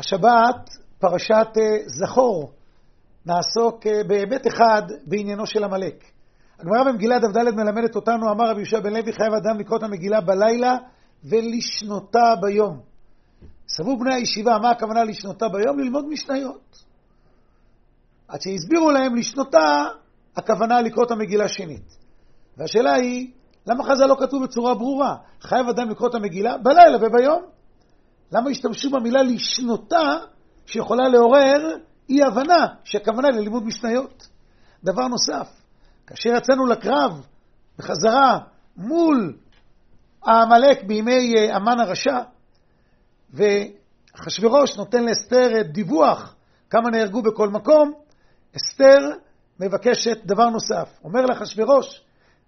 השבת, פרשת זכור, נעסוק בהיבט אחד בעניינו של המלך. הגמרא במגילה דף ד' מלמדת אותנו, אמר רבי יהושע בן לוי, חייב אדם לקרוא את המגילה בלילה ולשנותה ביום. סברו בני הישיבה, מה הכוונה לשנותה ביום? ללמוד משניות. עד שהסבירו להם לשנותה, הכוונה לקרוא את המגילה שנית. והשאלה היא, למה חז"ל לא כתוב בצורה ברורה? חייב אדם לקרוא את המגילה בלילה וביום. למה השתמשו במילה לשנותה, שיכולה לעורר אי הבנה שהכוונה ללימוד משניות? דבר נוסף, כאשר יצאנו לקרב בחזרה מול העמלק בימי המן הרשע, ואחשוורוש נותן לאסתר דיווח כמה נהרגו בכל מקום, אסתר מבקשת דבר נוסף. אומר לאחשוורוש,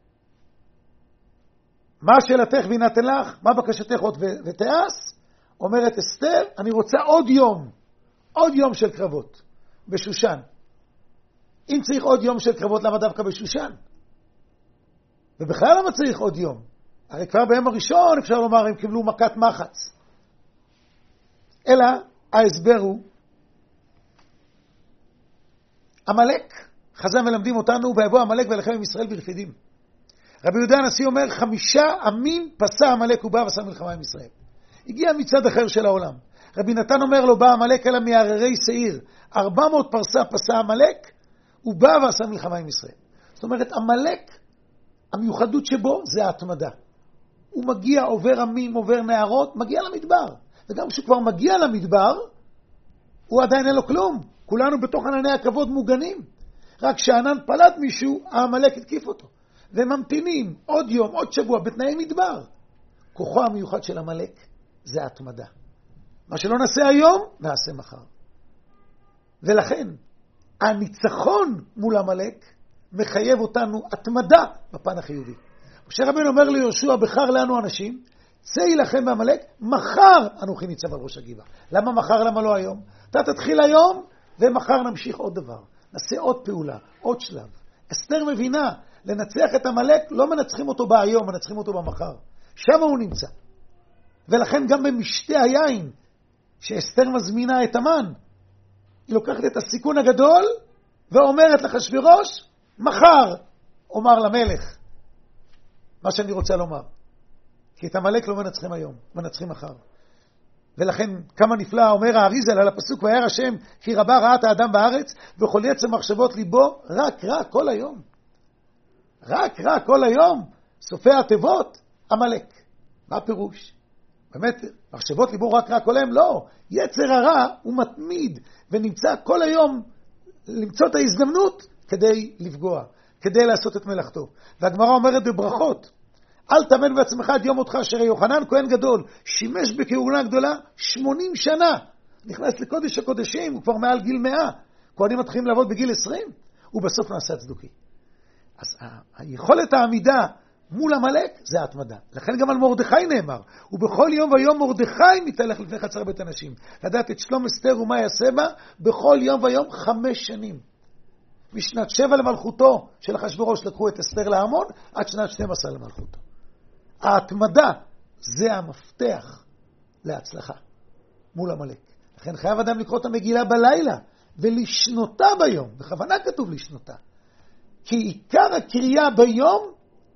מה שאלתך וינתן לך, מה בקשתך עוד ותעש? אומרת אסתר, אני רוצה עוד יום של קרבות בשושן. אם צריך עוד יום של קרבות, למה דווקא בשושן? ובכלל למה צריך עוד יום? הרי כבר ביום הראשון אפשר לומר, הם קיבלו מכת מחץ. אלא ההסבר הוא, עמלק, חז"ל מלמדים אותנו, ויבוא עמלק וילחם עם ישראל ברפידים. רבי יהודה הנשיא אומר, 5 עמים פסע עמלק ובא ועשה מלחמה עם ישראל. הגיע מצד אחר של העולם. רבי נתן אומר לו, בא עמלק אלא מהררי שעיר. 400 פרסה פסע עמלק, הוא בא ועשה מלחמה עם ישראל. זאת אומרת, עמלק, המיוחדות שבו זה ההתמדה. הוא מגיע, עובר עמים, עובר נערות, מגיע למדבר. וגם כשהוא כבר מגיע למדבר, הוא עדיין אין לו כלום. כולנו בתוך ענני הכבוד מוגנים. רק כשענן פלט מישהו, העמלק התקיף אותו. והם ממתינים עוד יום, עוד שבוע, בתנאי מדבר. כוחו המיוחד של עמלק זה ההתמדה. מה שלא נעשה היום, נעשה מחר. ולכן, הניצחון מול עמלק מחייב אותנו התמדה בפן החיובי. משה רבנו אומר ליהושע, בחר לנו אנשים, צא ילחם בעמלק, מחר אנוכי ניצב על ראש הגבעה. למה מחר? למה לא היום? אתה תתחיל היום, ומחר נמשיך עוד דבר. נעשה עוד פעולה, עוד שלב. אסתר מבינה, לנצח את עמלק, לא מנצחים אותו בהיום, מנצחים אותו במחר. שם הוא נמצא. ולכן גם במשתה היין, שאסתר מזמינה את המן, היא לוקחת את הסיכון הגדול, ואומרת לאחשוורוש, מחר, אומר למלך, מה שאני רוצה לומר. כי את עמלק לא מנצחים היום, מנצחים מחר. ולכן כמה נפלא אומר האריזל על הפסוק, וירא השם כי רבה רעת האדם בארץ, וכל יצר מחשבות ליבו, רק רע כל היום. רק רע כל היום, סופי התיבות, עמלק. מה הפירוש? באמת, מחשבות ליבו רק רע כל היום? לא. יצר הרע הוא מתמיד, ונמצא כל היום למצוא את ההזדמנות כדי לפגוע, כדי לעשות את מלאכתו. והגמרא אומרת בברכות, אל תאמן בעצמך עד יום אותך, אשר יוחנן כהן גדול, שימש בכהונה גדולה 80 שנה. נכנס לקודש הקודשים, הוא כבר מעל גיל 100. כהנים מתחילים לעבוד בגיל 20, ובסוף נעשה צדוקי. אז היכולת העמידה מול עמלק זה ההתמדה. לכן גם על מרדכי נאמר, ובכל יום ויום מרדכי מתהלך לפני חצר בית אנשים. לדעת את שלום אסתר ומה יעשה בה, בכל יום ויום 5 שנים. משנת 7 למלכותו של אחשוורוש לקחו את אסתר להמון, עד שנת 12 למלכותו. ההתמדה זה המפתח להצלחה מול עמלק. לכן חייב אדם לקרוא את המגילה בלילה, ולשנותה ביום. בכוונה כתוב לשנותה. כי עיקר הקריאה ביום,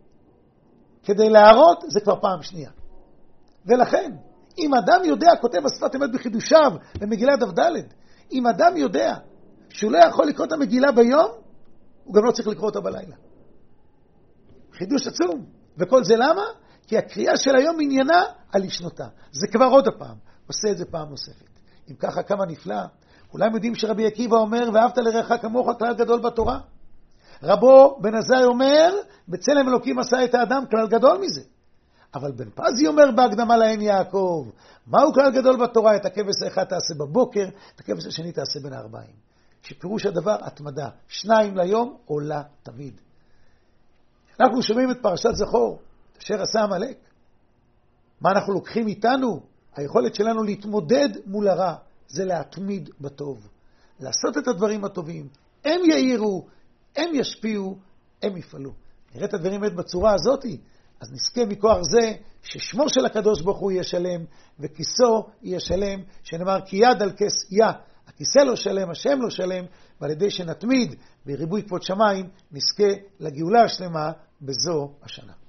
כדי להראות, זה כבר פעם שנייה. ולכן, אם אדם יודע, כותב השפת אמת בחידושיו, במגילה דף ד', אם אדם יודע שהוא לא יכול לקרוא את המגילה ביום, הוא גם לא צריך לקרוא אותה בלילה. חידוש עצום. וכל זה למה? כי הקריאה של היום עניינה על לשנותה. זה כבר עוד הפעם. עושה את זה פעם נוספת. אם ככה כמה נפלא, כולם יודעים שרבי עקיבא אומר, ואהבת לרעך כמוך, כלל גדול בתורה. רבו בן עזאי אומר, בצלם אלוקים עשה את האדם, כלל גדול מזה. אבל בן פזי אומר בהקדמה לעין יעקב, מהו כלל גדול בתורה? את הכבש האחד תעשה בבוקר, את הכבש השני תעשה בין 4. שפירוש הדבר התמדה, 2 ליום עולה תמיד. אנחנו שומעים את פרשת זכור, אשר עשה עמלק. מה אנחנו לוקחים איתנו? היכולת שלנו להתמודד מול הרע, זה להתמיד בטוב. לעשות את הדברים הטובים. הם יאירו, הם ישפיעו, הם יפעלו. נראה את הדברים בצורה הזאת, אז נזכה מכוח זה ששמו של הקדוש ברוך הוא יהיה שלם, וכיסו יהיה שלם, שנאמר כי יד על כס יה, הכיסא לא שלם, השם לא שלם, ועל ידי שנתמיד בריבוי כבוד שמיים, נזכה לגאולה השלמה בזו השנה.